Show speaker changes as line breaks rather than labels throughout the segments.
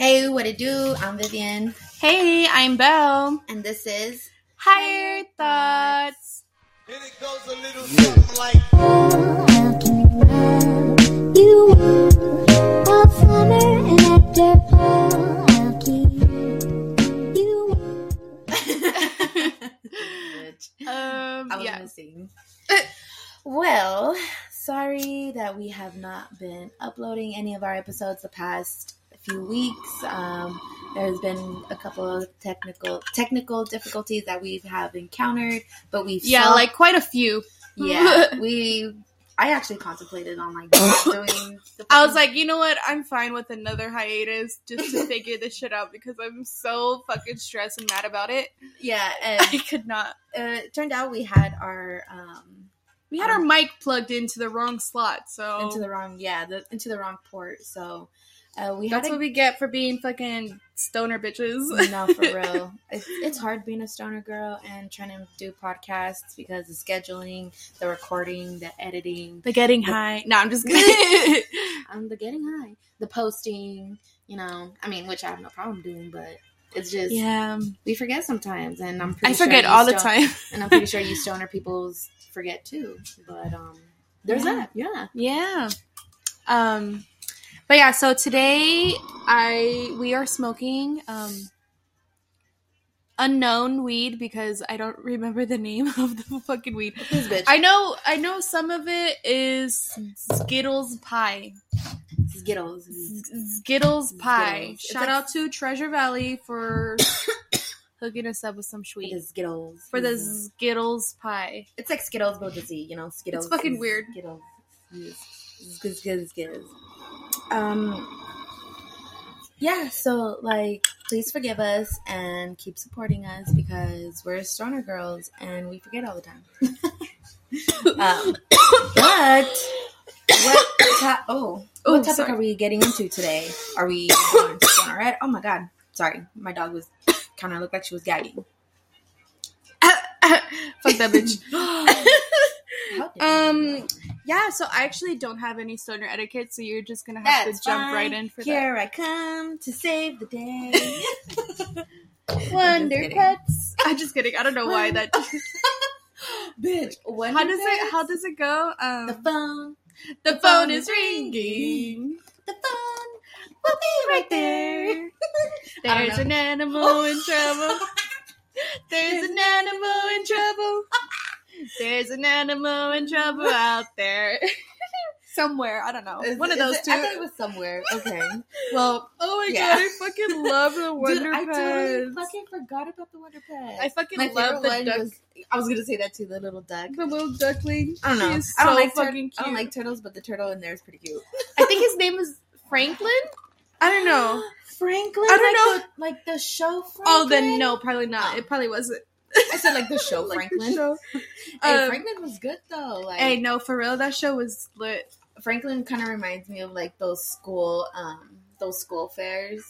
Hey, what it do? I'm Vivian.
Hey, I'm Belle.
And this is
Higher Thoughts.
And it goes a little something like,
How can you all summer and after fall, I'll keep you
I was
Yeah.
gonna sing. Well, sorry that we have not been uploading any of our episodes the past few weeks. There's been a couple of technical difficulties that we have encountered, but we've
Like quite a few.
I actually contemplated on like not doing.
I was like, you know what? I'm fine with another hiatus just to figure this shit out because I'm so fucking stressed and mad about it.
yeah, and
I could not.
it turned out we had our
our mic plugged into the wrong slot, so
into the wrong port. So
that's what we get for being fucking stoner bitches.
No, for real. It's hard being a stoner girl and trying to do podcasts because the scheduling, the recording, the editing,
The getting high. No, I'm just kidding.
the getting high, the posting. Which I have no problem doing, but it's just we forget sometimes, and I
forget all the time,
and I'm pretty sure you stoner peoples forget too. But there's that,
yeah. But yeah, so today we are smoking unknown weed because I don't remember the name of the fucking weed.
This bitch.
I know some of it is Skittles pie. Skittles pie. Shout out to Treasure Valley for hooking us up with some sweet.
It is Skittles.
For the Skittles pie.
It's like Skittles but with a Z, Skittles.
It's fucking weird.
Skittles. So please forgive us and keep supporting us because we're stoner girls and we forget all the time. What topic are we getting into today? Are we going stonerette? Oh my god. Sorry. My dog was kind of looked like she was gagging.
Fuck that bitch. Yeah, so I actually don't have any stoner etiquette, so you're just gonna have to jump right in for that.
Here I come to save the day.
Wonder Pets. I'm just kidding. I don't know why that.
Bitch.
How does it go?
The phone is ringing. The phone will be right there.
There's an animal in trouble. There's an animal in trouble. There's an animal in trouble out there. Somewhere. I don't know. One of those two.
I thought it was somewhere. Okay. Well,
oh my god, I fucking love the Wonder Pets.
I totally fucking forgot about the Wonder Pets.
I fucking love the duck.
I was gonna say that too, the little duck.
The little duckling.
I don't know.
I don't
like turtles, but the turtle in there is pretty cute.
I think his name is Franklin? I don't know.
Franklin?
I don't know.
Like the show Franklin?
Oh, then no, probably not. It probably wasn't.
I said like the show Franklin.
The show.
Hey, Franklin was good though.
Hey, no, for real, that show was lit.
Franklin kind of reminds me of like those school fairs.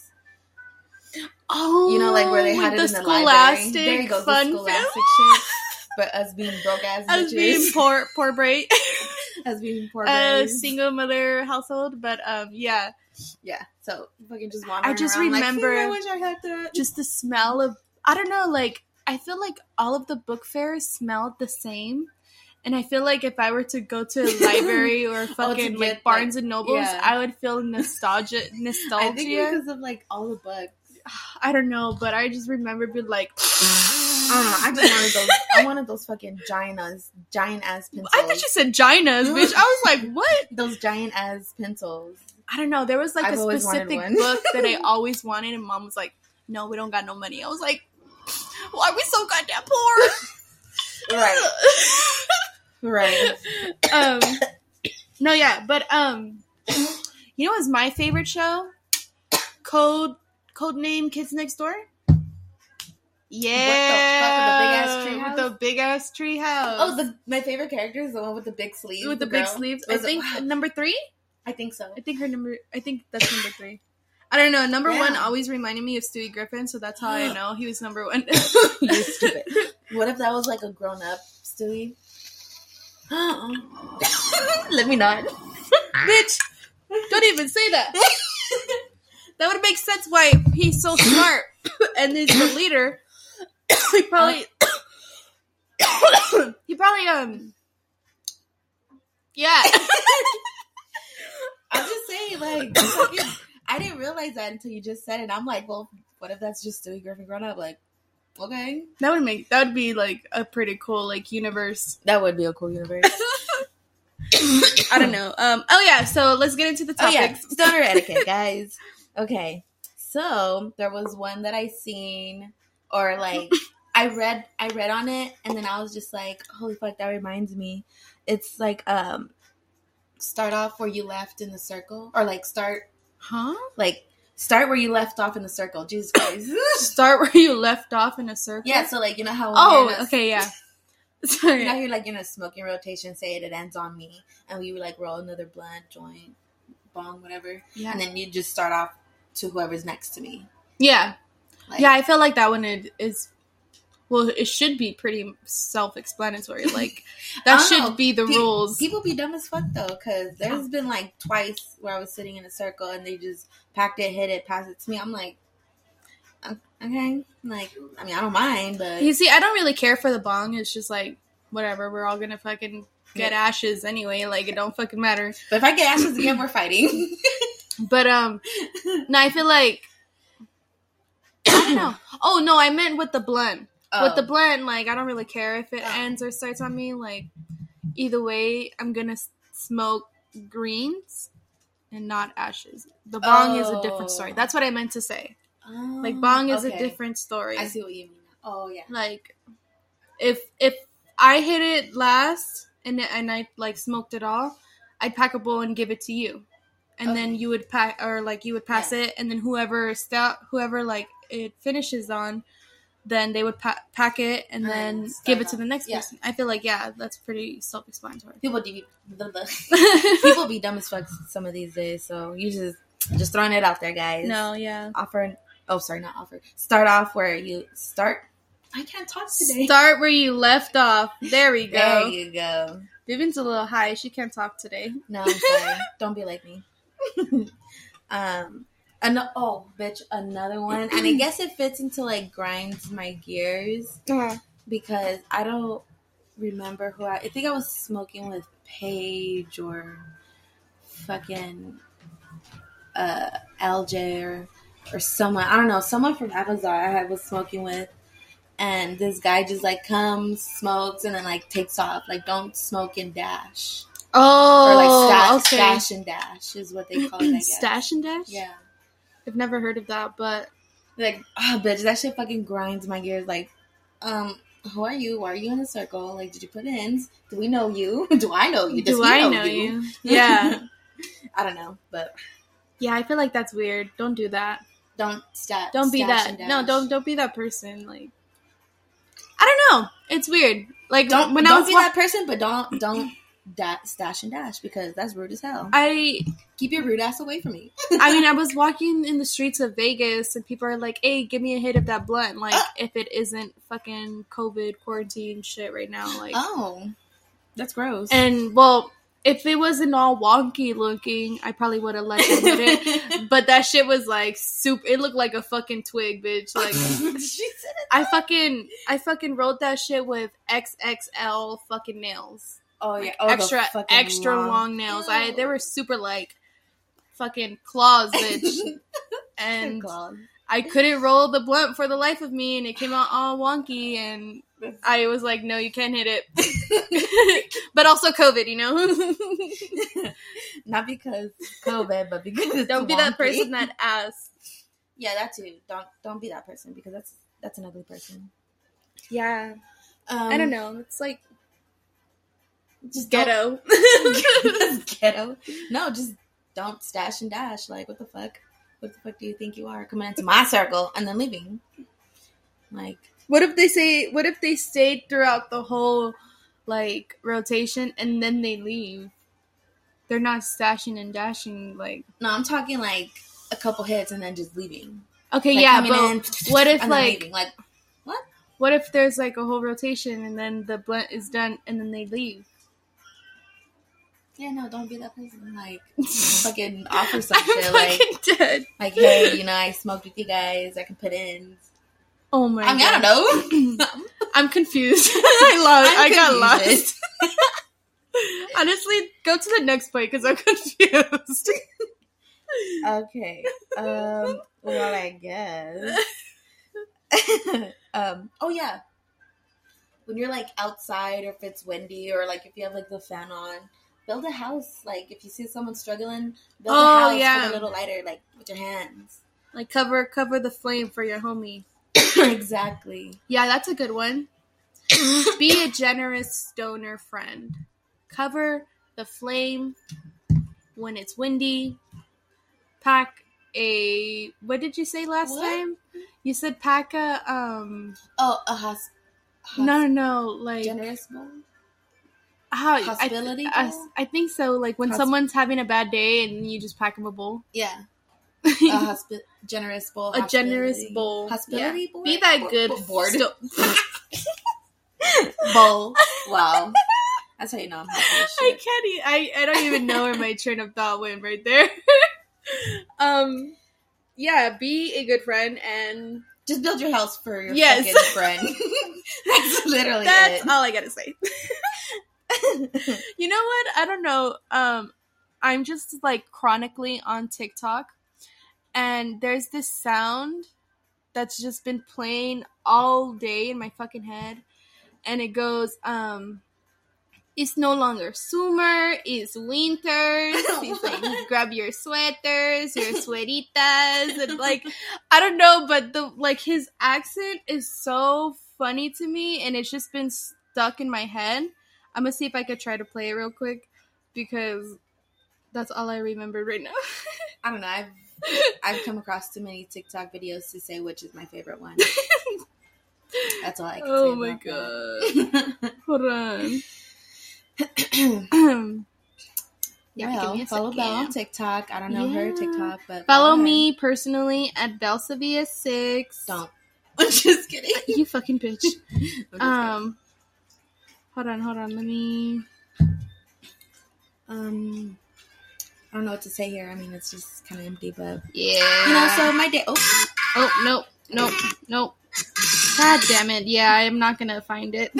Oh,
where they had it in the library. There you go,
fun
the scholastic shit. But us being broke ass bitches.
Us being poor brain.
Us being poor brain.
Single mother household, but yeah.
Yeah, so fucking just wandering
I just
around
remember
I wish I had that.
Just the smell of, I don't know, I feel like all of the book fairs smelled the same. And I feel like if I were to go to a library or fucking Barnes and Nobles, I would feel nostalgia.
I think because of all the books.
I don't know, but I just remember being like,
I don't know. I wanted those fucking giant ass pencils.
I thought you said ginas, bitch. I was like, what?
Those giant ass pencils.
I don't know. There was
I've
a specific book that I always wanted, and mom was like, no, we don't got no money. I was like, why are we so goddamn poor?
Right. Right.
No, yeah, but you know what's my favorite show? Code name Kids Next Door. Yeah.
What the fuck, with the big ass tree house?
With the big ass tree house.
Oh, my favorite character is the one with the big sleeves.
With the big sleeves. I think number 3.
I think so.
I think that's number 3. I don't know. Number 1 always reminded me of Stewie Griffin, so that's how I know he was number 1.
You're stupid. What if that was like a grown up Stewie? Let me not.
Bitch, don't even say that. That would make sense why he's so smart and he's the leader. He probably, yeah.
I'm just saying, like, fucking, I didn't realize that until you just said it. I'm like, well, what if that's just Stewie Griffin grown up? Like, okay.
That would be, like, a pretty cool, like, universe.
That would be a cool universe.
I don't know. Oh, yeah, so let's get into the topics.
Oh, yeah. Stoner etiquette, guys. Okay. So, there was one that I seen, or, like, I read on it, and then I was just like, holy fuck, that reminds me. It's, like, start off where you left in the circle, or, like, start where you left off in the circle. Jesus Christ.
Start where you left off in a circle?
Yeah, so, like, you know how...
okay, yeah. Sorry.
You know, you're like in a smoking rotation, say it ends on me, and we would like roll another blunt, joint, bong, whatever. Yeah. And then you just start off to whoever's next to me.
Yeah.
Like,
yeah, I feel like that one is, well, it should be pretty self-explanatory. Like, that should be the rules.
People be dumb as fuck, though, because there's been like twice where I was sitting in a circle and they just packed it, hit it, passed it to me. I'm like, okay, like, I mean, I don't mind, but...
You see, I don't really care for the bong. It's just like, whatever, we're all gonna fucking get ashes anyway. Like, it don't fucking matter.
But if I get ashes again, we're fighting.
But, no, I feel like... I don't know. Oh, no, I meant with the blunt. Oh. With the blunt, like, I don't really care if it ends or starts on me. Like, either way, I'm gonna smoke greens and not ashes. The bong is a different story. That's what I meant to say. Like, bong is a different story.
I see what you mean. Oh, yeah.
Like, if I hit it last and I, like, smoked it all, I'd pack a bowl and give it to you. And then you would pack, or, like, you would pass it, and then whoever, like, it finishes on, then they would pack it and then give it to the next person. I feel like, that's pretty self-explanatory.
People be dumb as fuck some of these days, so you just throwing it out there, guys.
No, yeah.
Start off where you start. I can't talk today.
Start where you left off. There we go.
There you go.
Vivian's a little high. She can't talk today.
No, I'm sorry. Don't be like me. Another one. And I guess it fits into, like, grinds my gears. Because I don't remember who I think I was smoking with Paige or fucking LJ or someone, I don't know, someone from Avatar I was smoking with, and this guy just, like, comes, smokes, and then, like, takes off. Like, don't smoke and dash.
Oh,
or, like, stash and dash is what they call it, I guess.
Stash and dash?
Yeah.
I've never heard of that, but...
Like, bitch, that shit fucking grinds my gears. Like, who are you? Why are you in the circle? Like, did you put ins? Do we know you? Do I know you?
Do I know you? Yeah.
I don't know, but...
Yeah, I feel like that's weird. Don't do that.
Don't
be that. No, don't be that person. Like, I don't know. It's weird. Like,
don't be that person, but don't stash and dash, because that's rude as hell.
Keep
your rude ass away from me.
I mean, I was walking in the streets of Vegas, and people are like, "Hey, give me a hit of that blunt." Like, if it isn't fucking COVID quarantine shit right now, like,
oh, that's gross.
And well, if it wasn't all wonky looking, I probably would have let them hit it. But that shit was like soup. It looked like a fucking twig, bitch. Like,
she said it.
I fucking wrote that shit with XXL fucking nails.
Oh yeah,
like extra long nails. They were super like fucking claws, bitch. And I couldn't roll the blunt for the life of me, and it came out all wonky, and I was like, no, you can't hit it. But also COVID, you know?
Not because COVID, but because it's
don't be
wonky.
that person that asks.
Yeah, that too. Don't be that person, because that's an ugly person.
Yeah. I don't know. It's like
just
ghetto.
Ghetto. No, just don't stash and dash. Like, what the fuck? What the fuck do you think you are, coming into my circle and then leaving? Like,
what if they stayed throughout the whole, like, rotation and then they leave? They're not stashing and dashing, like...
No, I'm talking, like, a couple hits and then just leaving.
Okay,
like,
yeah, but what if, like...
Like, what?
What if there's, like, a whole rotation and then the blunt is done and then they leave?
Yeah, no, don't be that person. Like, fucking offer some
I'm
shit. Like,
fucking dead.
like, hey, you know, I smoked with you guys. I can put in.
Oh my
I mean,
god.
I don't know.
I'm confused. I got
confused.
lost. Honestly, go to the next point because I'm confused.
Okay. Well, I guess. Oh yeah. When you're like outside, or if it's windy, or like if you have like the fan on, build a house. Like if you see someone struggling, build a house with a little lighter, like with your hands.
Like cover the flame for your homie.
Exactly.
Yeah, that's a good one. Be a generous stoner friend. Cover the flame when it's windy. Pack a, what did you say last time? You said pack a no, like
generous bowl.
Hospitality bowl? I think so. Like when someone's having a bad day and you just pack them a bowl.
Yeah. Generous bowl.
A generous bowl.
Hospitality bowl.
Be that good
board. Bowl. Wow. That's how you know I'm happy as shit.
I don't even know where my train of thought went right there. Yeah, be a good friend and
just build your house for your fucking friend. That's literally
That's
it.
all I gotta say. You know what? I don't know. I'm just like chronically on TikTok, and there's this sound that's just been playing all day in my fucking head, and it goes, it's no longer summer, it's winter. It's like, grab your sweaters, your sweatitas, and like, I don't know, but his accent is so funny to me, and it's just been stuck in my head. I'm gonna see if I could try to play it real quick, because that's all I remember right now.
I don't know, I've come across too many TikTok videos to say which is my favorite one. That's all I can say.
Oh my god. Hold on.
Yeah, follow Belle on TikTok. I don't know her TikTok, but
follow me personally at BelleSevilla6.
Don't. I'm just kidding.
You fucking bitch. Hold on. Let me.
I don't know what to say here. I mean, it's just kind of empty, but
yeah.
You know, so my day.
Oh no. God damn it! Yeah, I'm not gonna find it.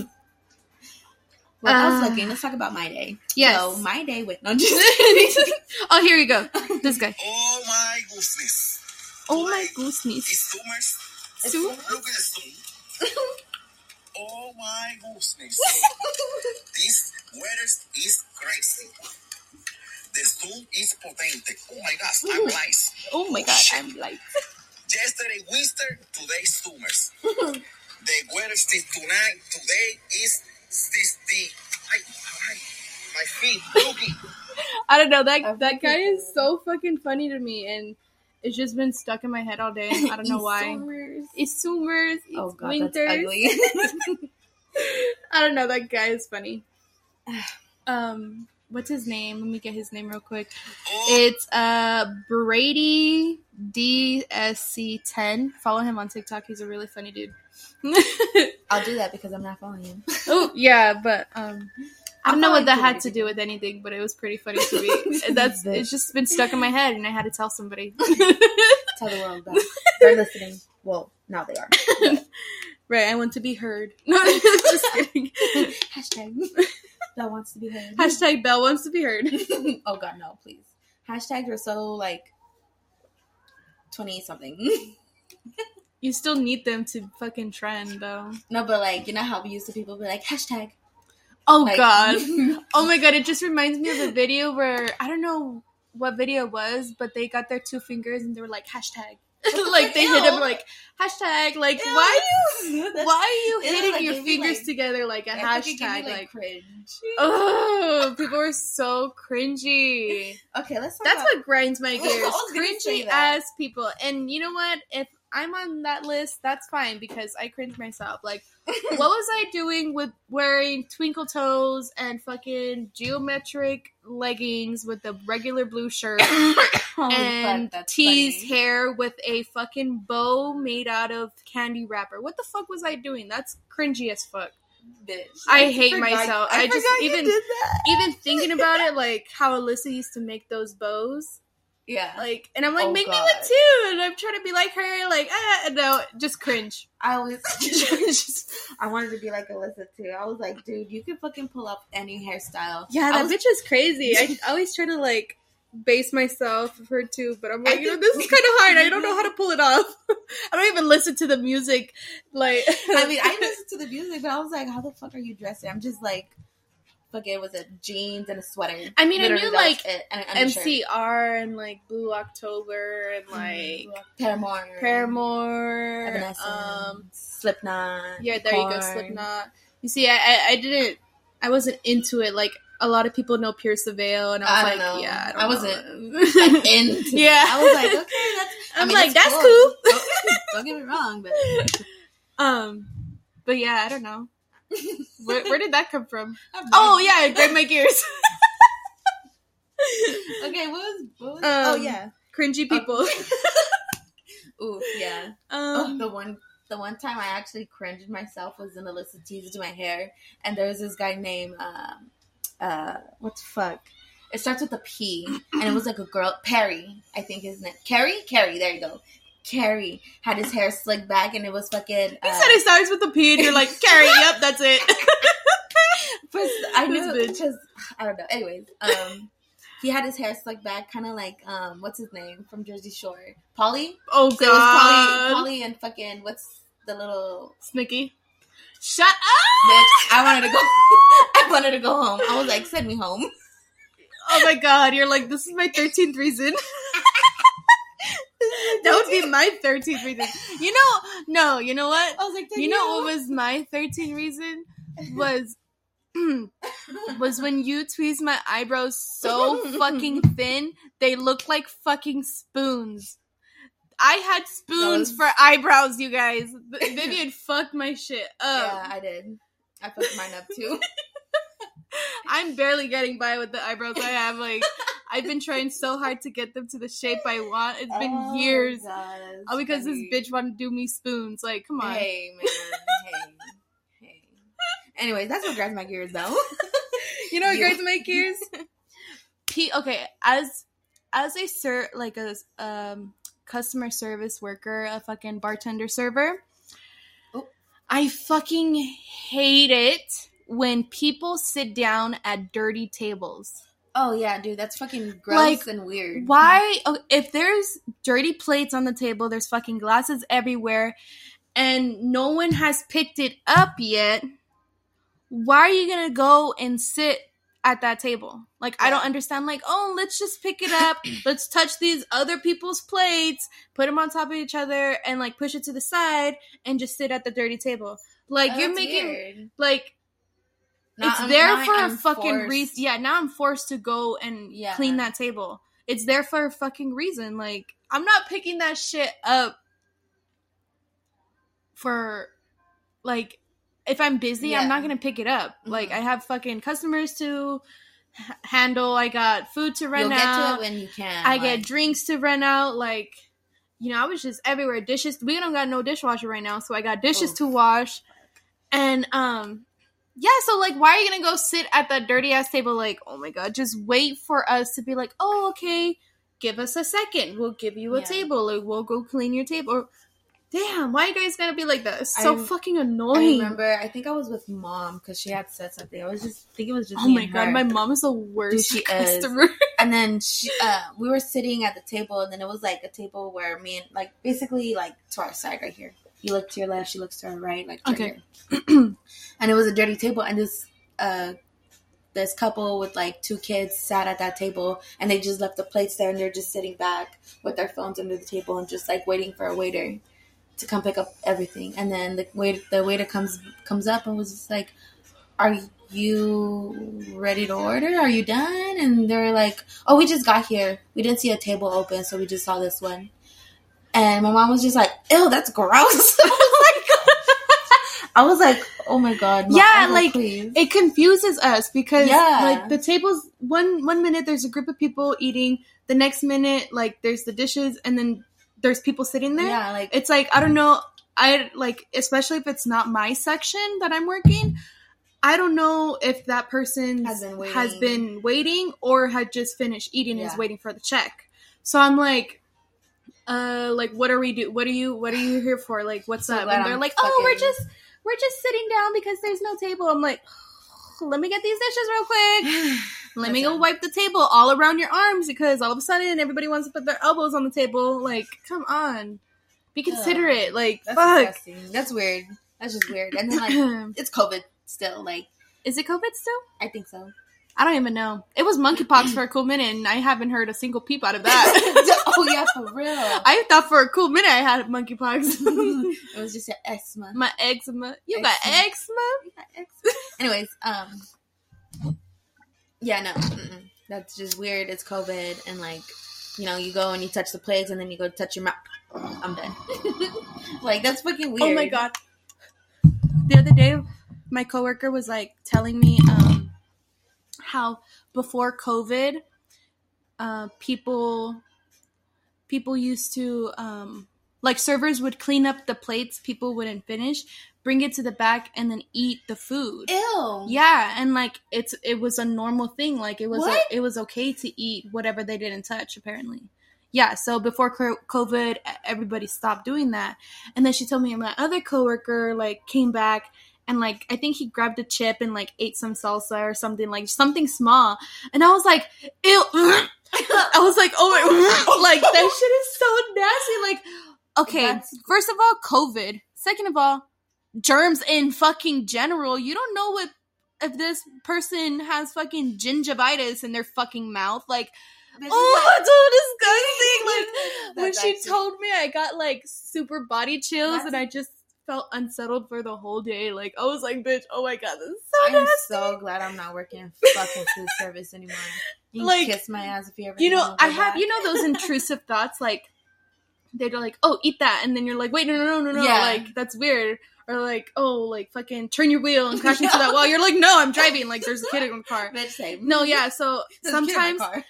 Well, I was looking. Let's talk about my day.
Yes.
So my day with no. Just
Oh, here we go. This guy.
Oh my goodness.
Oh my goodness.
Look at the storm. Oh my goodness. This weather is crazy. The storm is potente. Oh my gosh, I'm light.
Oh my god, I'm light.
Yesterday winter, today summers. The weather is tonight. Today is my feet looking.
I don't know, that guy is so fucking funny to me, and it's just been stuck in my head all day. I don't know why. It's summers. It's
oh god,
winters.
that's ugly.
I don't know. That guy is funny. What's his name? Let me get his name real quick. It's Brady DSC10. Follow him on TikTok. He's a really funny dude.
I'll do that because I'm not following him.
Oh yeah, but I don't know what that had to do with anything, but it was pretty funny to me. It's just been stuck in my head, and I had to tell somebody.
Tell the world that they're listening. Well, now they are.
Right, I want to be heard. No, just kidding.
Hashtag Belle wants to be heard.
Hashtag Belle wants to be heard.
Oh god, no, please. Hashtags are so like 20-something.
You still need them to fucking trend, though.
No, but like, you know how we used to people be like, hashtag.
Oh
like,
god. Oh my god, it just reminds me of a video where, I don't know what video it was, but they got their 2 fingers and they were like, hashtag. Like they hit them like, hashtag, like,
Ew.
why are you hitting
like,
your fingers together like a hashtag?
Like cringe.
Oh, people are so cringy.
Okay, let's talk
That's
about...
what grinds my
I
gears.
was gonna say
Cringy
that.
ass people. And you know what? If I'm on that list, that's fine because I cringe myself. Like, what was I doing with wearing twinkle toes and fucking geometric leggings with a regular blue shirt and teased hair with a fucking bow made out of candy wrapper? What the fuck was I doing? That's cringy as fuck.
bitch.
I hate myself. I just
forgot you did that.
even thinking about it, like how Alyssa used to make those bows.
Yeah.
Like, and I'm like,
Oh,
make me
God.
one too. And I'm trying to be like her. Like, no, just cringe.
I always I wanted to be like Alyssa too. I was like, dude, you can fucking pull up any hairstyle.
Yeah,
I
that
was,
bitch is crazy. I always try to like base myself of her too, but I'm like, this is kind of hard. I don't know how to pull it off. I don't even listen to the music. Like,
I mean, I listened to the music, but I was like, how the fuck are you dressing? I'm just like, fucking, it was a jeans and a sweater.
I mean,
Literally,
I knew
that was
like
it, and an undershirt.
MCR and like Blue October and like Paramore,
Evanescence, Slipknot.
yeah, there you go,
Korn.
Slipknot. You see, I wasn't into it. Like a lot of people know Pierce the Veil, and I was like,
know.
yeah,
I
don't
wasn't
know.
like, into
Yeah.
it. I was like, okay, that's.
I'm
mean,
like,
it's
that's cool.
Don't get me wrong,
But yeah, I don't know. Where did that come from?
but
Oh yeah, grind my gears.
okay, what was oh yeah,
cringy people.
ooh yeah. The one time I actually cringed myself was in Alyssa teased my hair, and there was this guy named what the fuck? It starts with a P, and it was like a girl, Perry, I think his name. Carrie, there you go. Carrie had his hair slicked back, and it was fucking.
You said it starts with a P, and you're like, Carrie, yep, that's it.
But I knew
This bitch.
because I don't know. Anyways, he had his hair slicked back, kind of like what's his name from Jersey Shore, Polly.
Oh
So it was
god,
Polly and fucking what's the little
Snicky. Shut up.
bitch. I wanted to go home. I was like, send me home.
Oh my god, you're like, this is my 13th reason. That would be my 13th reason. You know what?
I was like,
You know what was my 13th reason? Was when you tweezed my eyebrows so fucking thin, they looked like fucking spoons. I had spoons for eyebrows, you guys. Vivian fucked my shit up.
Yeah, I did. I fucked mine up too.
I'm barely getting by with the eyebrows I have. Like, I've been trying so hard to get them to the shape I want. It's been years.
God,
All because this bitch wanted to do me spoons. Like, come on.
Hey, man. Hey. Anyways, that's what grinds my gears, though.
You know what grinds my gears? Okay, as a customer service worker, a fucking bartender server, I fucking hate it when people sit down at dirty tables.
Oh, yeah, dude. That's fucking gross
Like,
and weird.
Why? If there's dirty plates on the table, there's fucking glasses everywhere, and no one has picked it up yet, why are you gonna go and sit at that table? Like, I don't understand. Like, oh, let's just pick it up. Let's touch these other people's plates, put them on top of each other, and, like, push it to the side and just sit at the dirty table. Like,
Oh,
you're
that's
making,
weird.
like,
Now
it's
I'm-
there
now
for a
I'm
fucking
forced.
reason. Yeah, now I'm forced to go and
Yeah.
clean that table. It's there for a fucking reason. Like, I'm not picking that shit up for, like, if I'm busy,
Yeah.
I'm not gonna pick it up. Like,
Mhm.
I have fucking customers to handle. I got food to rent
You'll
out.
get to it when you can.
I get drinks to rent out. Like, you know, I was just everywhere. Dishes. We don't got no dishwasher right now, so I got dishes
Oof.
to wash. And yeah. So like, why are you gonna go sit at that dirty ass table? Like, oh my god, just wait for us to be like, oh okay, give us a second. We'll give you a
Yeah.
table. Like, we'll go clean your table. Or, damn, why are you guys gonna be like that? It's so
I-
fucking
I
annoying.
remember, I think I was with mom because she had said something. I think it was just
Oh
me
my
and
god,
her.
my mom is the worst
Dude, she is.
customer.
And then we were sitting at the table, and then it was like a table where me and, like, basically, like, to our side right here. You look to your left, she looks to her right, like, right
Okay.
here. And it was a dirty table, and this couple with, like, 2 kids sat at that table, and they just left the plates there, and they're just sitting back with their phones under the table and just, like, waiting for a waiter to come pick up everything. And then the waiter comes up and was just like, are you ready to order? Are you done? And they're like, oh, we just got here. We didn't see a table open, so we just saw this one. And my mom was just like, ew, that's gross. I was like, oh my god. Mom,
Yeah,
I was
like,
please.
it confuses us because
Yeah.
like the tables one minute there's a group of people eating, the next minute like there's the dishes, and then there's people sitting there.
Yeah, like,
It's like, I don't know, I like, especially if it's not my section that I'm working, I don't know if that person
has been
waiting or had just finished eating and is
Yeah.
waiting for the check. So I'm like, what are we do? What are you here for? Like, what's
So
up?
glad
And they're
I'm
like, oh, we're
fucking-
just sitting down because there's no table. I'm like, let me get these dishes real quick. Let me go
Listen.
wipe the table all around your arms because all of a sudden everybody wants to put their elbows on the table. Like, come on. Be considerate. Like,
That's
fuck.
disgusting. That's weird. That's just weird. And then, like, it's COVID still. Like,
Is it COVID still?
I think so.
I don't even know. It was monkeypox for a cool minute, and I haven't heard a single peep out of that.
Oh, yeah, for real.
I thought for a cool minute I had monkeypox.
It was just your eczema.
My eczema. You got eczema?
Anyways, yeah, no. Mm-mm. That's just weird. It's COVID, and, like, you know, you go and you touch the plates, and then you go touch your mouth. I'm done. Like, that's fucking weird.
Oh my god. The other day, my coworker was like telling me how before COVID, people used to like servers would clean up the plates people wouldn't finish, bring it to the back, and then eat the food.
Ew.
Yeah, and like it was a normal thing. Like it was
What?
it was okay to eat whatever they didn't touch. Apparently, yeah. So before COVID, everybody stopped doing that. And then she told me my other coworker like came back and like I think he grabbed a chip and like ate some salsa or something, like something small. And I was like, ew. I was like, oh, like that shit is so nasty. Like, okay,
That's-
first of all, COVID. Second of all, germs in fucking general. You don't know if this person has fucking gingivitis in their fucking mouth. Like,
This is
oh,
like-
that's so disgusting. Like, when
That's
she
actually-
told me, I got like super body chills
That's-
and I just felt unsettled for the whole day. Like, I was like, bitch, oh my god, this is so
I'm
nasty.
so glad I'm not working in fucking food service anymore. You can
Like,
kiss my ass if you ever
You know,
wanna go
I have,
back.
you know, those intrusive thoughts, like, they're like, oh, eat that. And then you're like, wait, no.
Yeah.
Like, that's weird. Or like, oh, like, fucking turn your wheel and crash into that wall. You're like, no, I'm driving. Like, there's a kid in the car.
Bitch, say,
No, yeah, so
there's a kid in my
sometimes,
car.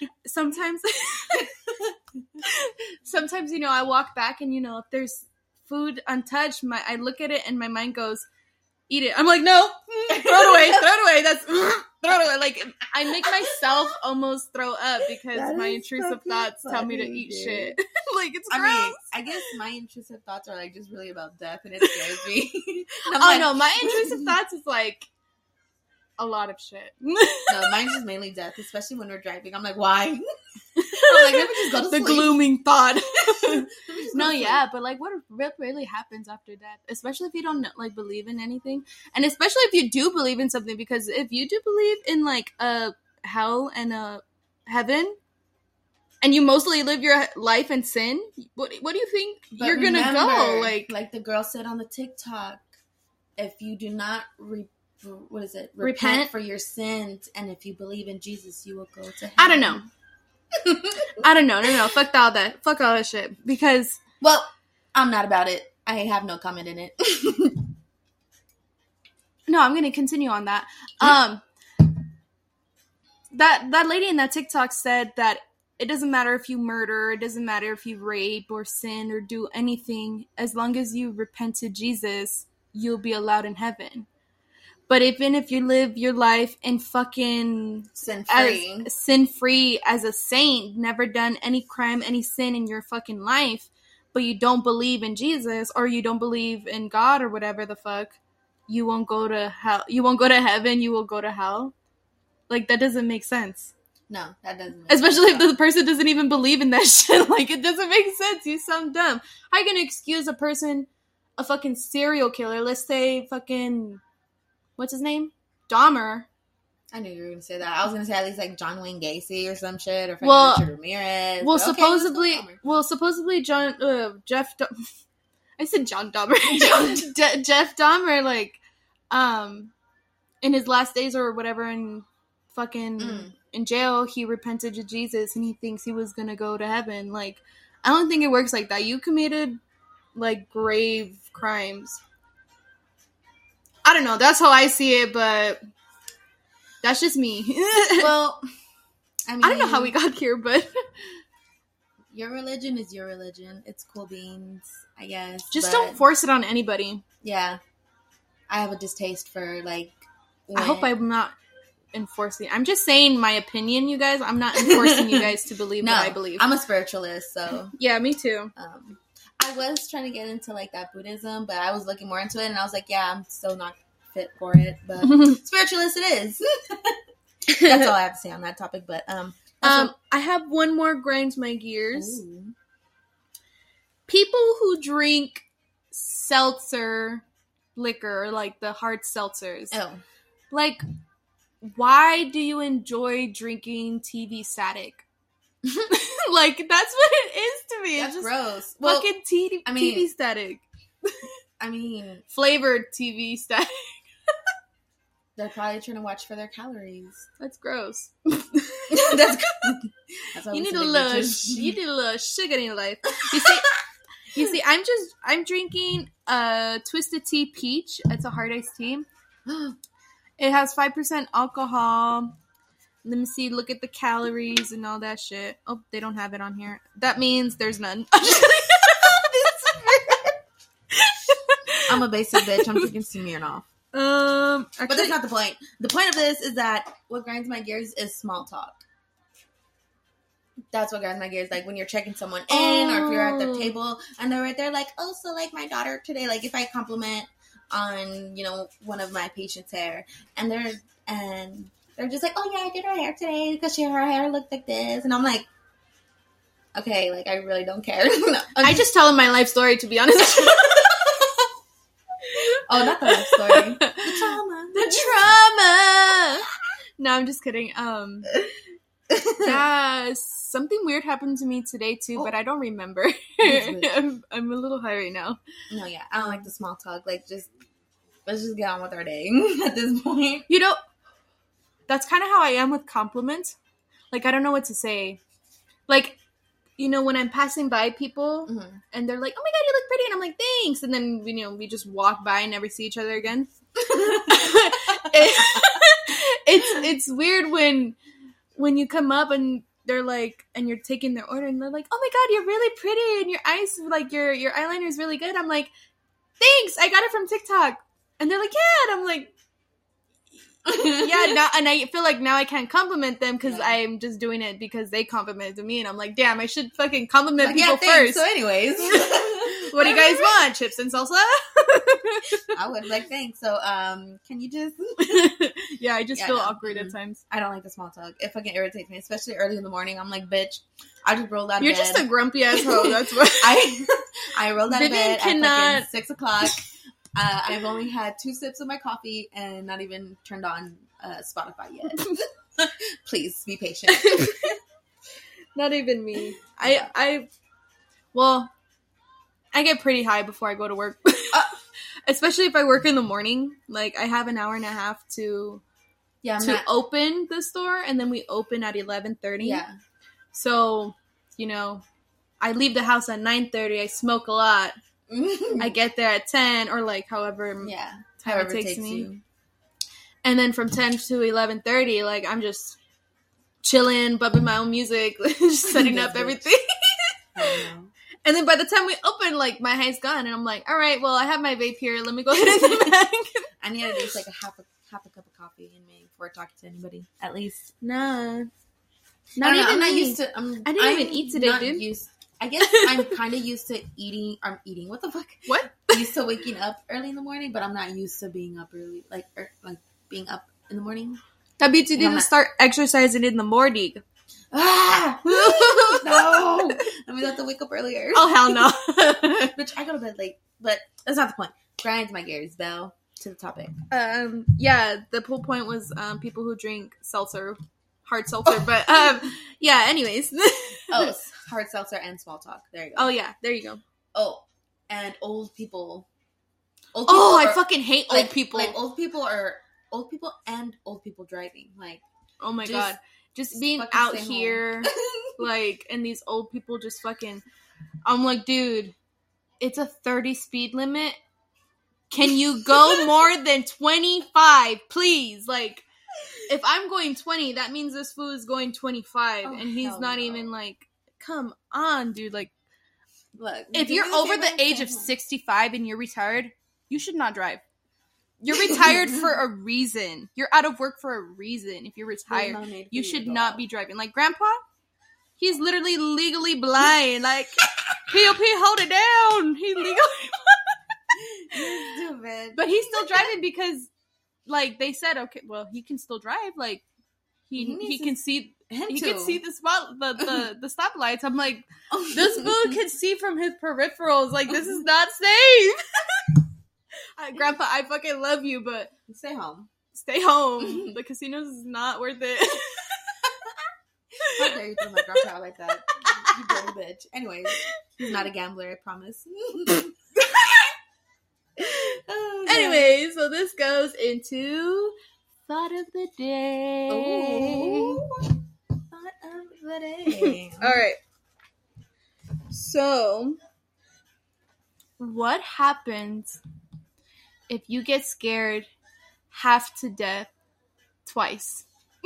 sometimes, you know, I walk back and, you know, if there's food untouched, I look at it and my mind goes, eat it. I'm like, no, throw it away. That's, throw it away. Like, I make myself almost throw up because
That
my
is
intrusive
fucking
thoughts tell me to
funny,
eat
dude.
shit. Like, it's
I
gross.
mean, I guess my intrusive thoughts are like just really about death, and it scares me. And I'm
Oh
like-
no, my intrusive thoughts is like a lot of shit.
No, mine's just mainly death, especially when we're driving. I'm like, why? I'm like, let me just go to
The
sleep.
glooming thought.
Let me just go
No,
to sleep.
yeah, but like, what really happens after death? Especially if you don't like believe in anything, and especially if you do believe in something. Because if you do believe in like a hell and a heaven, and you mostly live your life in sin, what do you think
But
you're gonna go?
remember, like the girl said on the TikTok, if you do not repent for your sins, and if you believe in Jesus, you will go to heaven.
I don't know. I don't know. No. Fuck all that. Fuck all that shit. Because
Well, I'm not about it. I have no comment in it.
no, I'm gonna continue on that. That lady in that TikTok said that it doesn't matter if you murder, it doesn't matter if you rape or sin or do anything, as long as you repent to Jesus, you'll be allowed in heaven. But even if you live your life in fucking sin free as a saint, never done any crime, any sin in your fucking life, but you don't believe in Jesus or you don't believe in God or whatever the fuck, you won't go to hell. You won't go to heaven. You will go to hell. Like, that doesn't make sense.
No, that doesn't make
Especially if
sense.
the person doesn't even believe in that shit. Like, it doesn't make sense. You sound dumb. How are you gonna excuse a person, a fucking serial killer? Let's say fucking, what's his name? Dahmer.
I knew you were going to say that. I was going to say at least like John Wayne Gacy or some shit, or fucking
Well-
Richard Ramirez.
Well,
But okay, let's go
supposedly,
Dahmer.
I said John Dahmer. Jeff Dahmer, like, in his last days or whatever, in fucking in jail, he repented to Jesus and he thinks he was gonna go to heaven. Like, I don't think it works like that. You committed like grave crimes. I don't know. That's how I see it, but that's just me.
Well, I mean,
I don't know how we got here, but
your religion is your religion. It's cool beans, I guess.
just
but,
don't force it on anybody.
Yeah, I have a distaste for like
I hope I'm not enforcing. I'm just saying my opinion, you guys. I'm not enforcing you guys to believe what I believe.
I'm a spiritualist, so
yeah, me too.
I was trying to get into like that Buddhism, but I was looking more into it, and I was like, yeah, I'm still not fit for it. But spiritualist, it is. That's all I have to say on that topic. But
I have one more grinds my gears.
Ooh.
People who drink seltzer liquor, like the hard seltzers.
Oh,
like, why do you enjoy drinking TV static? Like, that's what it is to me.
that's
It's just
gross.
fucking TV static.
I mean,
Flavored TV static.
they're probably trying to watch for their calories.
That's gross.
That's why
You
we
need a
say
little,
bitches.
you need a little sugar in your life. You see, I'm drinking Twisted Tea Peach. It's a hard iced tea. It has 5% alcohol. Let me see. Look at the calories and all that shit. Oh, they don't have it on here. That means there's none.
I'm a basic bitch. I'm drinking Smirnoff.
Actually,
But that's not the point. The point of this is that what grinds my gears is small talk. That's what grinds my gears. Like when you're checking someone in, or if you're at the table and they're right there, like, oh, so like my daughter today. Like if I compliment on one of my patients' hair, and they're just like, oh yeah, I did her hair today because her hair looked like this, and I'm like, okay, like I really don't care. No,
I just tell them my life story, to be honest.
Oh, not the life story. The trauma.
The trauma. No, I'm just kidding. Yeah, something weird happened to me today too, but I don't remember. I'm a little high right now.
No, yeah, I don't like the small talk. Like, let's just get on with our day at this point.
That's kind of how I am with compliments. Like, I don't know what to say. Like, when I'm passing by people and they're like, oh my God, you look pretty. And I'm like, thanks. And then, we just walk by and never see each other again. It's weird when you come up and they're like, and you're taking their order and they're like, oh my God, you're really pretty. And your eyes, like your eyeliner is really good. I'm like, thanks. I got it from TikTok. And they're like, yeah. And I'm like, yeah, now, and I feel like now I can't compliment them because I'm just doing it because they complimented me, and I'm like, damn, I should fucking compliment people first.
So, anyways,
what do you guys want? Chips and salsa?
I would like thanks. So, can you just?
Yeah, I just feel awkward at times.
I don't like the small talk. It fucking irritates me, especially early in the morning. I'm like, bitch, I just rolled out of bed.
You're just a grumpy asshole. That's what
I rolled out of bed at 6 o'clock. I've only had 2 sips of my coffee and not even turned on Spotify yet. Please be patient.
Not even me. I get pretty high before I go to work. Especially if I work in the morning. Like, I have an hour and a half to open the store, and then we open at 11:30. Yeah. So, I leave the house at 9:30. I smoke a lot. I get there at 10 or like however time it takes me. You. And then from 10 to 11:30, like I'm just chilling, bumping my own music, just setting up everything. And then by the time we open, like my high's gone, and I'm like, all right, well, I have my vape here. Let me go ahead and get it back.
I need at least like a half a cup of coffee in me before talking to anybody. At least.
Nah.
I'm not used to.
I didn't even eat today, dude.
I guess I'm kind of used to eating. I'm eating. What the fuck?
What?
I'm used to waking up early in the morning, but I'm not used to being up early, like being up in the morning.
That means you need to start exercising in the morning.
Ah! No! That means I have to wake up earlier.
Oh, hell no.
Bitch, I go to bed late, but that's not the point. Grinds my gears, Belle. To the topic.
Yeah, the whole point was people who drink seltzer, hard seltzer, but yeah, anyways.
Hard seltzer and small talk. There you go.
Oh, yeah. There you go.
Oh, and old people.
I fucking hate old people.
Like, old people and old people driving. Like,
oh my God. Just being out here, like, and these old people just fucking... I'm like, dude, it's a 30 speed limit. Can you go more than 25, please? Like... If I'm going 20, that means this fool is going 25, and he's not even like, come on, dude. Like,
look,
if you're over the age of 65 and you're retired, you should not drive. You're retired for a reason. You're out of work for a reason. If you're retired, you should not be driving. Like Grandpa, he's literally legally blind. Like, POP, hold it down. He legally
You're stupid.
But he's still driving because, like, they said, okay, well, he can still drive. Like, he can see. He can see the spot, the stoplights. I'm like, this fool can see from his peripherals. Like, this is not safe. Grandpa, I fucking love you, but
stay home.
Stay home. The casinos is not worth it.
How dare you throw my grandpa out like that? You dirty bitch. Anyways, he's not a gambler, I promise.
Anyway, so this goes into thought of the day.
Ooh. Thought of the day.
All right. So, what happens if you get scared half to death twice?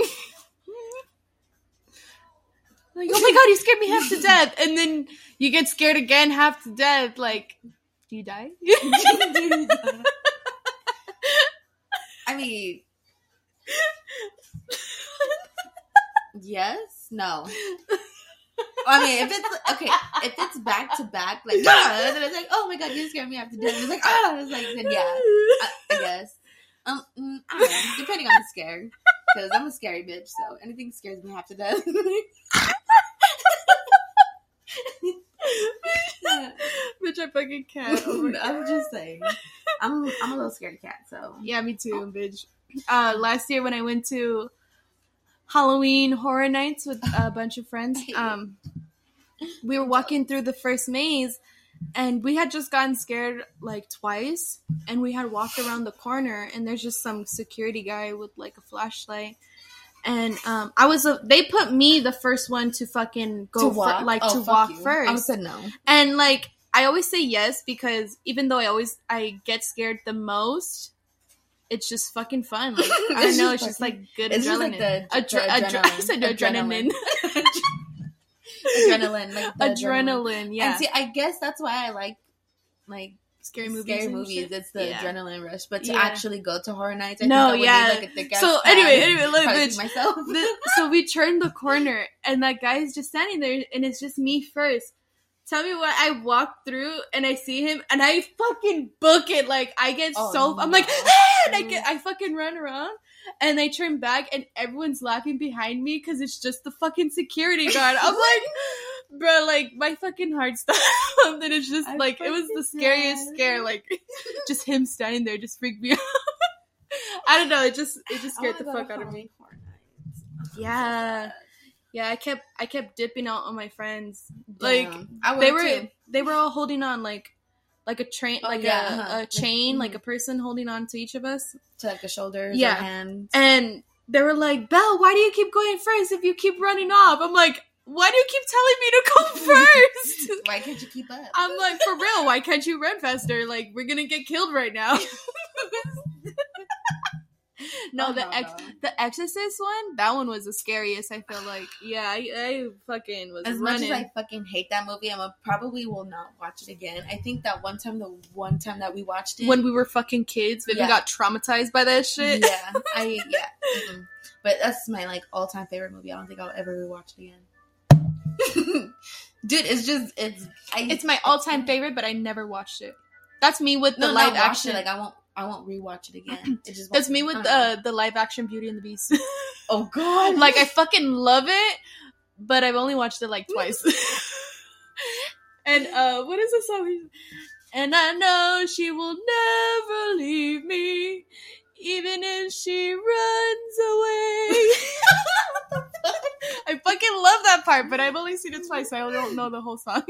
Like, oh my god, you scared me half to death, and then you get scared again half to death. Like, do you die?
I mean, yes, no. I mean, if it's back to back, like, then it's like, oh my god, you scared me half to death. It's like, it's like, then yeah, I guess. I don't know, depending on the scare, because I'm a scary bitch, so anything scares me half to death.
Bitch, I fucking can't.
I'm just saying, I'm a little scared cat, so
yeah, me too, bitch. Last year when I went to Halloween Horror Nights with a bunch of friends, we were walking through the first maze, and we had just gotten scared like twice, and we had walked around the corner, and there's just some security guy with like a flashlight, and they put me the first one to fucking go
to walk,
first.
I said no,
and like I always say yes because even though I get scared the most, it's just fucking fun. Like, I don't know, it's just like good adrenaline.
Just like
I said adrenaline.
Adrenaline, like
adrenaline, yeah.
And see, I guess that's why I like
scary movies.
It's the adrenaline rush, but to actually go to Horror Nights,
like a thick ass. So anyway, look, bitch.
Myself.
So we turned the corner, and that guy's just standing there, and it's just me first. Tell me what, I walk through, and I see him, and I fucking book it. Like, I get I'm like, and I fucking run around, and I turn back, and everyone's laughing behind me, because it's just the fucking security guard. I'm like, bro, like, my fucking heart stopped, and it's just, like, it was the scariest scare, like, just him standing there just freaked me out. I don't know, it just scared the fuck out of me. Yeah. Yeah, I kept dipping out on my friends. Like, they were all holding on like a train, a chain, like a person holding on to each of us,
to like the shoulders, or hands.
And they were like, Belle, why do you keep going first if you keep running off? I'm like, why do you keep telling me to go first?
Why can't you keep up?
I'm like, for real, why can't you run faster? Like, we're gonna get killed right now. No, the Exorcist one, that one was the scariest, I feel like. Yeah, I fucking was
as
running.
Much as I fucking hate that movie, I probably will not watch it again. I think that the one time that we watched it,
when we were fucking kids, we got traumatized by that shit.
Yeah, mm-hmm. But that's my like all-time favorite movie. I don't think I'll ever rewatch it again. Dude, it's
my all-time favorite, but I never watched it. That's me with the live action.
Like, I won't rewatch it again.
That's me with the live action Beauty and the Beast.
Oh god!
Like, I fucking love it, but I've only watched it like twice. And what is the song? And I know she will never leave me, even if she runs away. I fucking love that part, but I've only seen it twice, so I don't know the whole song.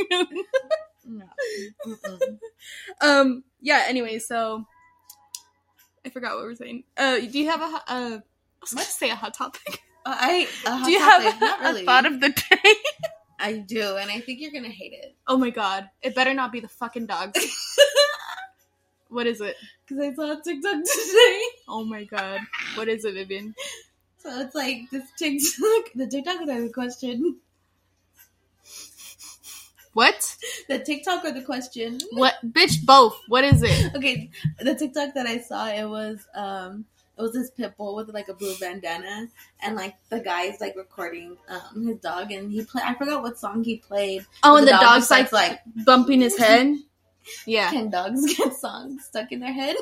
No. Yeah. Anyway, so. I forgot what we were saying. Do you have I was about to say a hot topic.
Do
you have a thought of the day?
I do, and I think you're gonna hate it.
Oh my god. It better not be the fucking dogs. What is it?
Because I saw a TikTok today.
Oh my god. What is it, Vivian?
So it's like this TikTok. The TikTok is a question.
What?
The TikTok or the question?
What? Bitch, both. What is it?
Okay, the TikTok that I saw, it was this pit bull with like a blue bandana, and like the guy's like recording his dog, and I forgot what song he played.
Oh, and the
dog
dog's
just
like bumping his head. Yeah.
Can dogs get songs stuck in their head?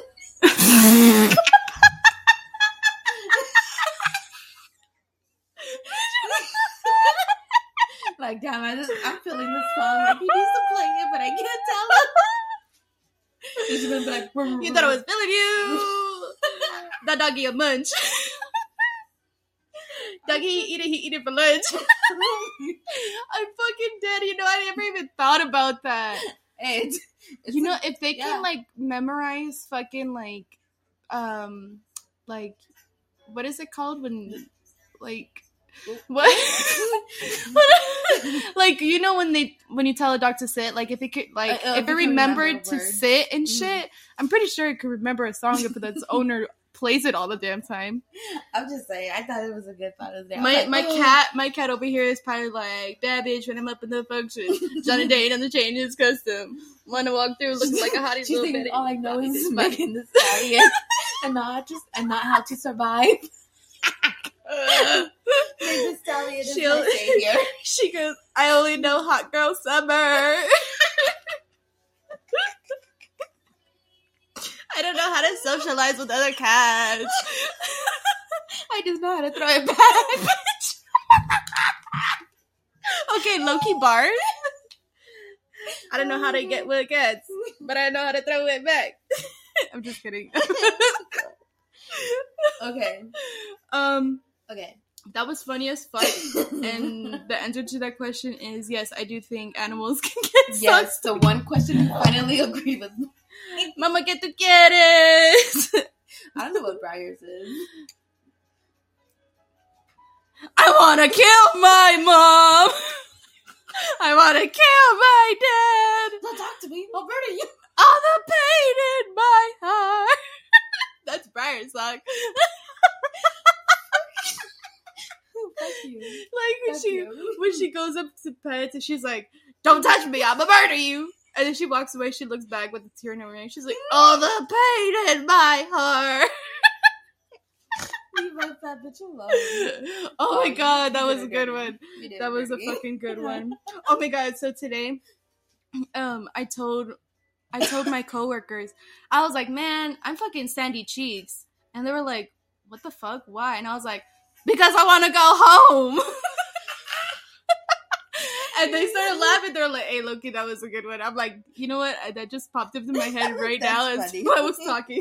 Like, damn, I'm feeling this song. Like, he needs to play it, but I can't tell him. He's gonna be like,
You thought I was feeling you. That doggy a munch. Doggy, he eat it for lunch. I'm fucking dead. You know, I never even thought about that.
Hey,
You know, if they can like memorize fucking like what is it called when like what like, you know, when you tell a dog to sit, like if it could like if it remembered to sit and shit, I'm pretty sure it could remember a song if its owner plays it all the damn time.
I'm just saying, I thought it was a good thought of there.
My cat over here is probably like, bad bitch when I'm up in the function. Johnny Dane on the chain is custom. Wanna walk through looking like a hottie
She's
little
thinking
bitty.
all I know is Megan Thee Stallion and not how to survive. Megan Thee Stallion is my savior.
She goes, I only know hot girl summer. I don't know how to socialize with other cats.
I just know how to throw it back.
Okay, low-key bars. I don't know how to get with cats, but I know how to throw it back. I'm just kidding.
Okay.
Okay. That was funny as fuck. And the answer to that question is yes, I do think animals can get
Yes, the one question you finally agreed with.
Mama, que tú quieres?
I don't know what Briar's is.
I want to kill my mom. I want to kill my dad.
Don't talk to me. I'll murder you.
All the pain in my heart. That's Briar's song.
Fuck you.
Like when she goes up to pets and she's like, "Don't touch me, I'ma murder you." And then she walks away. She looks back with a tear in her eye. She's like, "All the pain in my heart."
Leave that bitch alone.
Oh my god, that was a good one. That was a fucking good one. Oh my god, so today, I told my coworkers, I was like, man, I'm fucking Sandy Cheeks. And they were like, what the fuck? Why? And I was like, because I want to go home. And they started laughing. They're like, hey, Loki, that was a good one. I'm like, you know what? That just popped into my head right now as I was talking.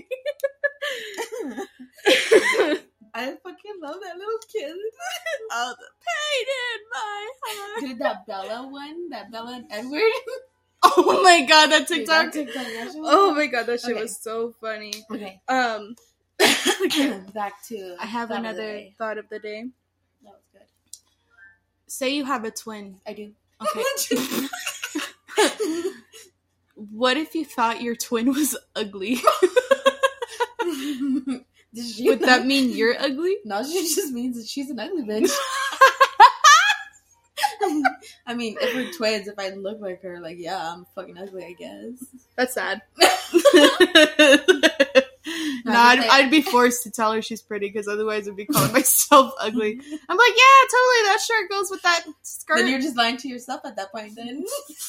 I fucking love that little kid.
All the pain in my heart.
Dude, that Bella one, that Bella and Edward.
Oh my god, that TikTok.
Dude, that TikTok
oh my god, that shit was so funny.
Okay. Back to
I have another thought of the day.
That was good.
Say you have a twin.
I do.
Okay. What if you thought your twin was ugly? Would that mean you're ugly?
No, she just means that she's an ugly bitch. I mean, if we're twins, if I look like her, like, yeah, I'm fucking ugly, I guess.
That's sad. I'd be forced to tell her she's pretty, because otherwise I'd be calling myself ugly. I'm like, yeah, totally, that shirt goes with that skirt.
Then you're just lying to yourself at that point, then.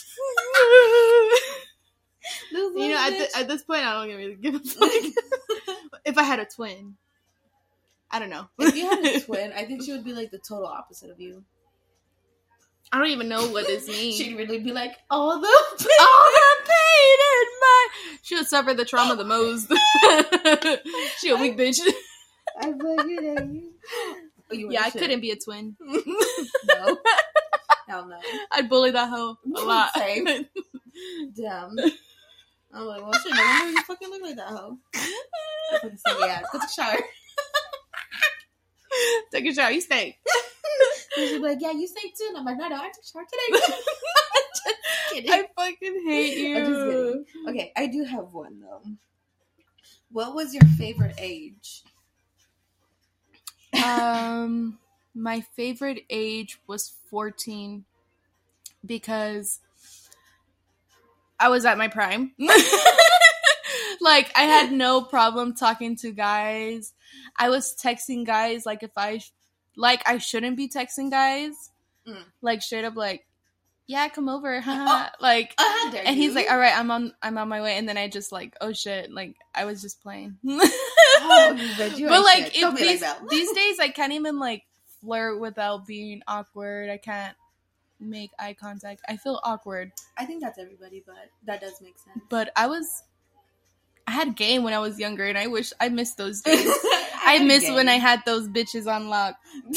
You know, at this point, I don't really give a fuck. If I had a twin. I don't know.
If you had a twin, I think she would be like the total opposite of you.
I don't even know what this means.
She'd really be like, all the
pain in my... She would suffer the trauma the most. She a weak bitch.
I fucking hate you. Oh,
yeah, I couldn't be a twin.
No. Hell no.
I'd bully that hoe a lot.
Same. Damn. I'm like, well, shit, no wonder you fucking look like that hoe. I fucking say, yeah, go take a shower.
Take a shower, you stink.
She'd be like, yeah, you stink too. And I'm like, no, I took a shower today. Just kidding.
I fucking hate you.
I'm just kidding. Okay, I do have one, though. What was your favorite age?
My favorite age was 14 because I was at my prime. Like, I had no problem talking to guys. I was texting guys, like, if I shouldn't be texting guys. Like, straight up, like, yeah, come over, haha. Like,
how dare
and
you?
he's like, all right, I'm on my way. And then I just, like, oh, shit. Like, I was just playing.
Oh, but
like,
Don't be
these,
like that.
these days, I can't even, like, flirt without being awkward. I can't make eye contact. I feel awkward.
I think that's everybody, but that does make sense.
But I had game when I was younger, and I miss those days. I miss when I had those bitches on lock.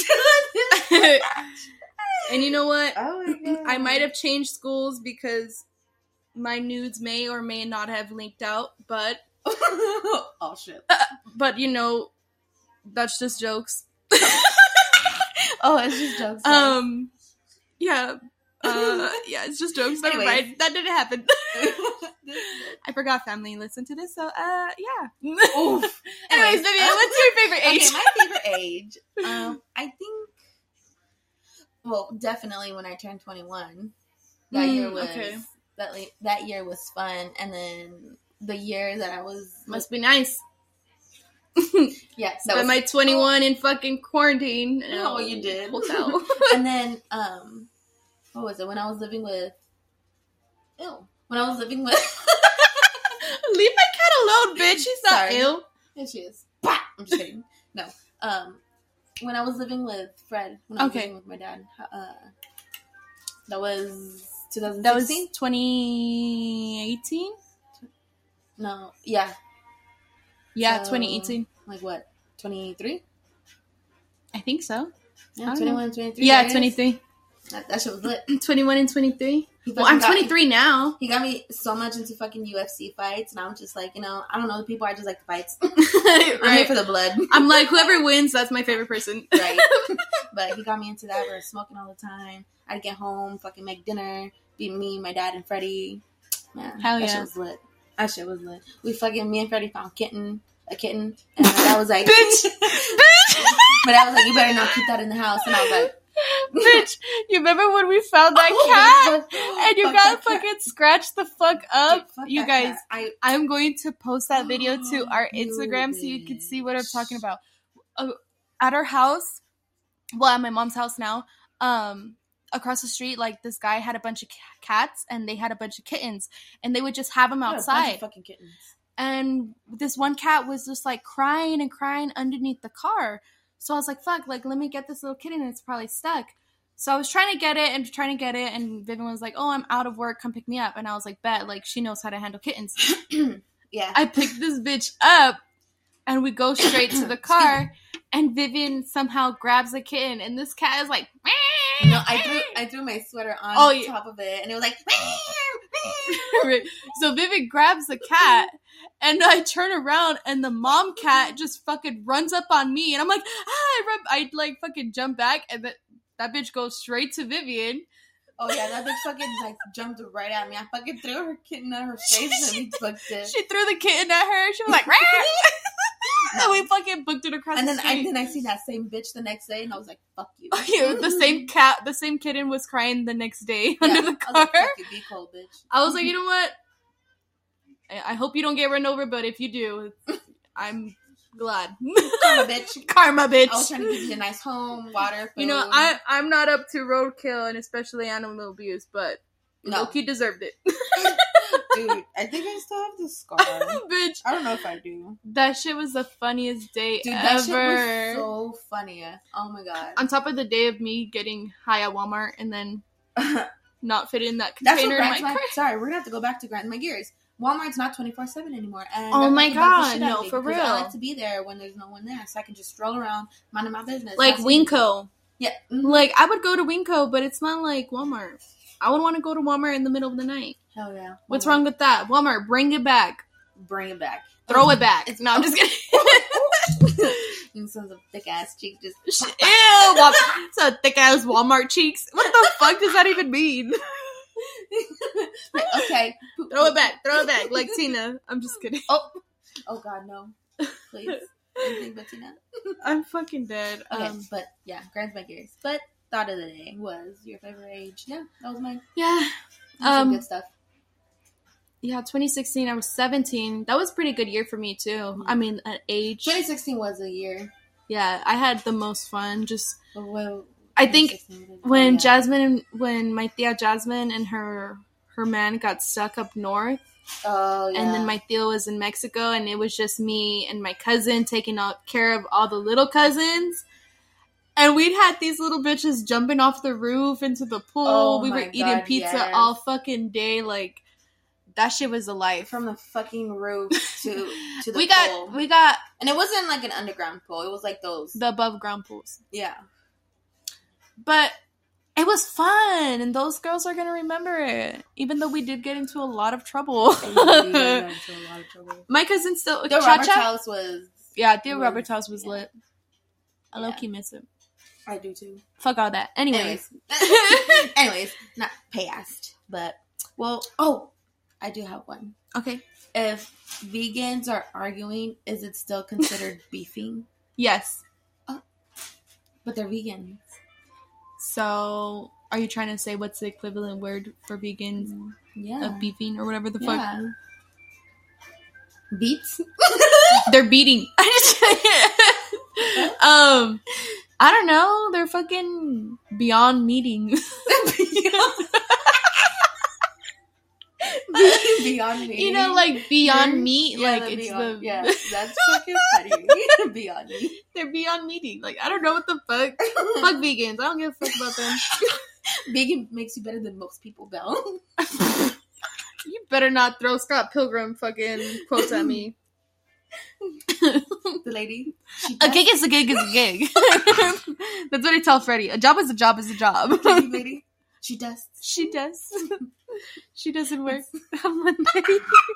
And you know what?
Oh my God.
I might have changed schools because my nudes may or may not have leaked out, but
oh shit.
but you know, that's just jokes.
Oh, it's just jokes.
Yeah. Yeah, it's just jokes. Never
Anyways.
mind. That didn't happen. I forgot family listened to this, so yeah.
Oof.
Anyways, Vivian, what's your favorite age?
Okay, my favorite age. I think. Well, definitely when I turned 21. That year was
okay.
that year was fun, and then the year that I was
Must be nice.
yeah.
Spent my 21 in fucking quarantine.
No, you did.
Hotel.
And then what was it when I was living with? Ew. When I was living with.
Leave my cat alone, bitch. She's not
Sorry.
ill.
Yeah, she is. Bah! I'm just kidding. No. When I was living with Fred, when I was living with my dad, that was 2016?
That was 2018?
No, yeah.
Yeah,
So,
2018.
Like what? 23?
I think so.
Yeah,
I don't
21,
know.
23.
Yeah,
I guess.
23.
That shit was lit.
21 and 23.
He
Well, I'm
fucking got-
23 now.
He got me so much into fucking UFC fights, and I'm just like, you know, I don't know the people, I just like the fights. I'm here
Right.
for the blood.
I'm like, whoever wins, that's my favorite person.
Right. But he got me into that. We were smoking all the time. I'd get home, fucking make dinner, be me, my dad, and Freddie. Man,
Hell
that
yeah.
shit was lit. That shit was lit. Me and Freddie found a kitten, and I was like,
Bitch!
But I was like, you better not keep that in the house. And I was like,
Bitch, you remember when we found that cat? And you got fucking scratched the fuck up?
Fuck
You
that
guys,
cat.
I'm going to post that video to our
You
Instagram so you can
bitch.
see what I'm talking about. At our house, well, at my mom's house now, across the street, like, this guy had a bunch of cats, and they had a bunch of kittens, and they would just have them
What a bunch
outside.
of fucking kittens.
And this one cat was just, like, crying and crying underneath the car. So I was like, fuck, like, let me get this little kitten, and it's probably stuck. So I was trying to get it, and Vivian was like, oh, I'm out of work, come pick me up. And I was like, bet, like, she knows how to handle kittens.
Yeah.
I picked this bitch up, and we go straight to the car, and Vivian somehow grabs the kitten, and this cat is like,
No, I threw my sweater on top of it, and it was like,
Right. So Vivian grabs the cat, and I turn around, and the mom cat just fucking runs up on me, and I'm like, I like fucking jump back, and that bitch goes straight to Vivian.
oh yeah, that bitch fucking like jumped right at me. I fucking threw her kitten at her face and booked it.
She threw the kitten at her. She was like, and we fucking booked it across
And
the
then
street.
I seen that same bitch the next day, and I was like, "Fuck you."
Yeah, the same kitten was crying the next day
Yeah,
under the
I was
car.
like, "Fuck you, be cold, bitch."
I was like, you know what? I hope you don't get run over, but if you do, I'm glad.
Karma, bitch.
Karma, bitch.
I was trying to give you a nice home, water, food.
You know, I'm not up to roadkill and especially animal abuse, but
No.
Loki deserved it.
Dude, I think I still have the scar.
Bitch,
I don't know if I do.
that shit was the funniest day
Dude,
ever.
that shit was so funny. Oh my god.
On top of the day of me getting high at Walmart and then not fit in that
That's
container
what
in my
grinds my.
car.
Sorry, we're gonna have to go back to grind my gears. Walmart's not 24/7 anymore. And
Oh
that
my
fucking bugs the
God,
shit out of
no,
me
for
because
real.
I like to be there when there's no one there, so I can just stroll around, minding my business.
Like
not seeing-
Winco.
Yeah. Mhm.
Like, I would go to Winco, but it's not like Walmart. I would want to go to Walmart in the middle of the night.
Hell yeah.
What's
Walmart.
wrong with that? Walmart, bring it back.
Bring it back.
Throw it back.
It's-
No, I'm just kidding.
You sons of thick ass cheek just.
Ew! So thick ass Walmart cheeks. What the fuck does that even mean?
Like, okay.
Throw it back. Throw it back. Like Tina. I'm just kidding.
Oh god, no. Please. Anything but Tina.
I'm fucking dead.
Okay, but yeah, grinds my gears. But thought of the day was your favorite age. Yeah, that was mine.
Yeah.
Some good stuff.
2016, I was 17. That was a pretty good year for me, too. I mean, at age.
2016 was a year.
Yeah, I had the most fun. Just,
Well,
I think
2016
when
yeah.
when my tia Jasmine and her man got stuck up north,
Oh, yeah.
and then my tio was in Mexico, and it was just me and my cousin taking care of all the little cousins. And we'd had these little bitches jumping off the roof into the pool.
Oh
we were
my
eating
God,
pizza
yes.
all fucking day. Like, that shit was a life.
From the fucking roof to the pool.
We got
And it wasn't like an underground pool. It was like those.
the above ground pools.
Yeah.
But it was fun, and those girls are gonna remember it. Even though we did get into a lot of trouble. My cousin still
The Robert's house was...
Yeah, Theo Robert's house was lit. I low-key miss it.
I do too.
Fuck all that. Anyways.
Anyways, not past, but... Well, I do have one.
Okay.
If vegans are arguing, is it still considered beefing?
Yes.
But they're vegans.
So, are you trying to say what's the equivalent word for vegans
Yeah.
of beefing or whatever the fuck?
Yeah. Beats?
They're beating. I don't know. They're fucking beyond meeting.
Beyond meat.
You know, like Beyond Meat.
Yeah,
like,
the
it's
Beyond,
the...
Yeah, that's fucking funny. Beyond Meat.
They're beyond meating. Like, I don't know what the fuck. Fuck vegans. I don't give a fuck about them.
Vegan makes you better than most people, Belle.
You better not throw Scott Pilgrim fucking quotes at me.
The lady.
A gig is a gig is a gig. That's what I tell Freddie. A job is a job is a job.
Lady. She does.
She does. She doesn't work on Monday.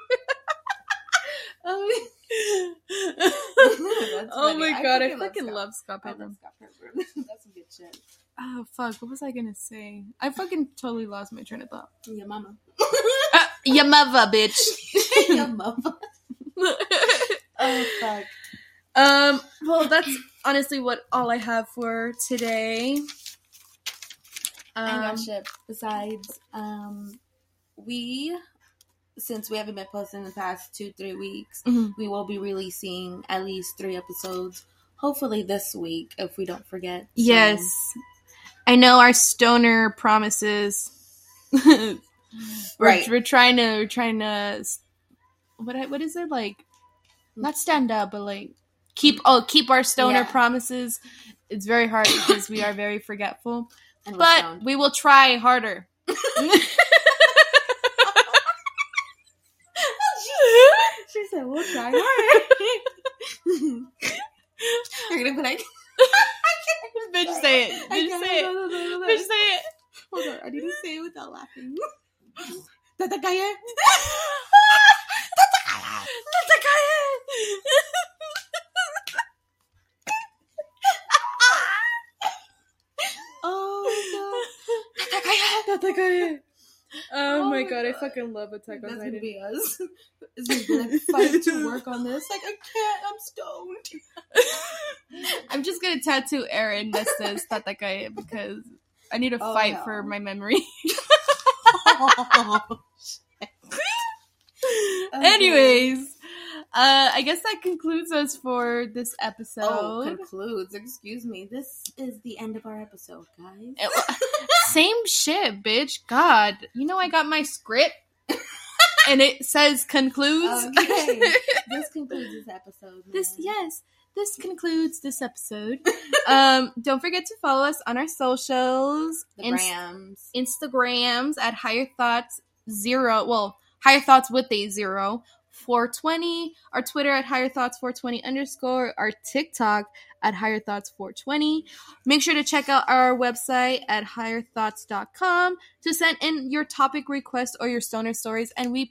Oh my god, I fucking love Scott Pilgrim.
That's some good shit.
Oh fuck, what was I gonna say? I fucking totally lost my train of thought.
Your mama.
Your mother, bitch.
Your mama. Oh fuck.
Well, that's honestly all I have for today.
I got shit. Besides, since we haven't been posting in the past 2-3 weeks, we will be releasing at least 3 episodes. Hopefully this week, if we don't forget. So.
Yes. I know our stoner promises.
Right.
We're trying to what is it, like, not stand up, but like keep our stoner promises. It's very hard because we are very forgetful. But we will try harder.
She said, we'll try harder. You're going to be like...
Bitch, say it. Bitch, say it.
No.
Bitch, say it.
Hold on. I need to say it without laughing. Tatakaye.
Tatakaye. Oh my god, I fucking love Attack on
That's
Titan.
gonna be us. It's gonna be like fighting to work on this. Like, I can't, I'm stoned.
I'm just gonna tattoo Aaron that says Tatakaye because I need to fight for my memory. Anyways, I guess that concludes us for this episode.
Concludes. Excuse me. This is the end of our episode, guys.
Same shit, bitch. God. You know I got my script and it says concludes.
Okay. This concludes this episode. Man.
This concludes this episode. Don't forget to follow us on our socials. Instagrams at Higher Thoughts 0. Well, Higher Thoughts with a 0. 420. Our Twitter at Higher Thoughts 420_. Our TikTok at Higher Thoughts 420. Make sure to check out our website at higherthoughts.com to send in your topic requests or your stoner stories. And we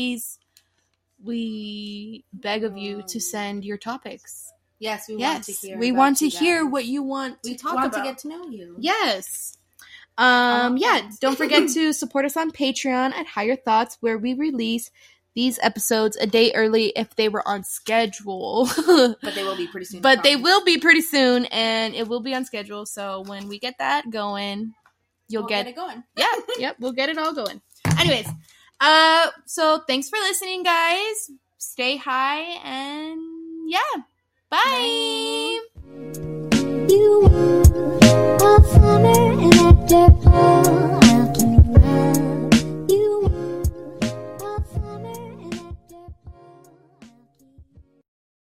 beg of you to send your topics.
Yes, we want to hear.
We want to hear what you want to talk about.
We want to get to know you.
Yes. Don't forget to support us on Patreon at Higher Thoughts, where we release these episodes a day early if they were on schedule.
But they will be pretty soon.
But they will be pretty soon, and it will be on schedule. So when we get that going, we'll get it going. Yep, we'll get it all going. Anyways, So thanks for listening, guys. Stay high, and yeah, bye.
You were all summer and after fall.